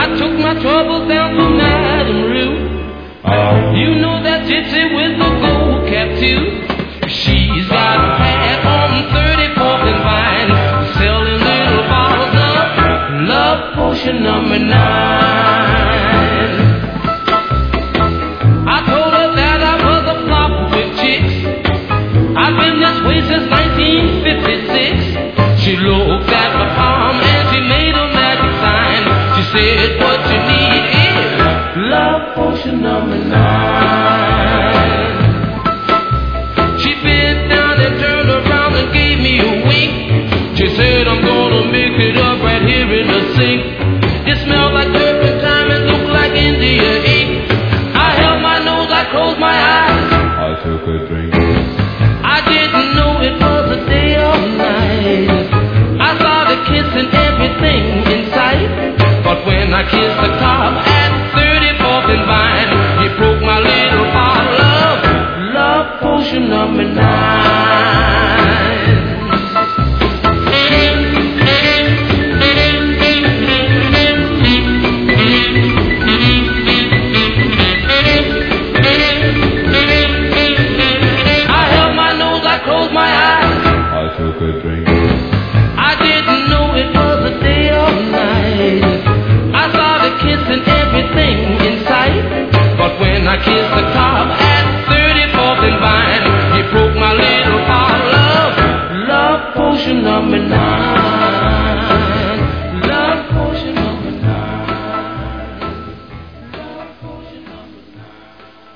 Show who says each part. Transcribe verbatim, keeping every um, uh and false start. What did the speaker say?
Speaker 1: I took my troubles down to Madame Rue. You know that gypsy with the gold cap too. She's got a pad on thirty-fourth and Vine, selling little bottles of love potion number nine. I told her that I was a flop with chicks. I've been this way since nineteen fifty-six. She looked at my palm and she made a magic sign. She said, what you need is love potion number nine. She bent down and turned around and gave me a wink. She said, I'm gonna mix it up right here in the sink. It smelled like turpentine and looked like India ink. I held my nose, I closed my eyes.
Speaker 2: I took a drink.
Speaker 1: I didn't know it was a day or night. I started kissing everything in sight. But when I kissed the top at thirty-fourth and Vine, he broke my little bottle of love potion number nine. I held my nose, I closed my eyes.
Speaker 2: I took a drink.
Speaker 1: I didn't know it was a day or night. I started kissing everything in sight. But when I kissed the top at thirty-fourth and Vine, he broke my little bottle of love potion number nine.